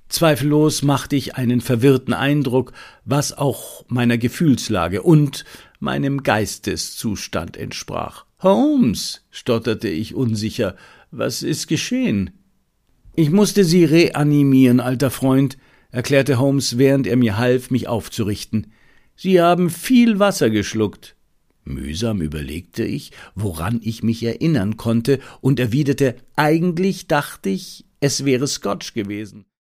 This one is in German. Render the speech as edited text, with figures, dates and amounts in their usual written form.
Zweifellos machte ich einen verwirrten Eindruck, was auch meiner Gefühlslage und meinem Geisteszustand entsprach. »Holmes«, stotterte ich unsicher, »was ist geschehen?« »Ich musste Sie reanimieren, alter Freund«, erklärte Holmes, während er mir half, mich aufzurichten. »Sie haben viel Wasser geschluckt.« Mühsam überlegte ich, woran ich mich erinnern konnte, und erwiderte, »eigentlich dachte ich, es wäre Scotch gewesen.«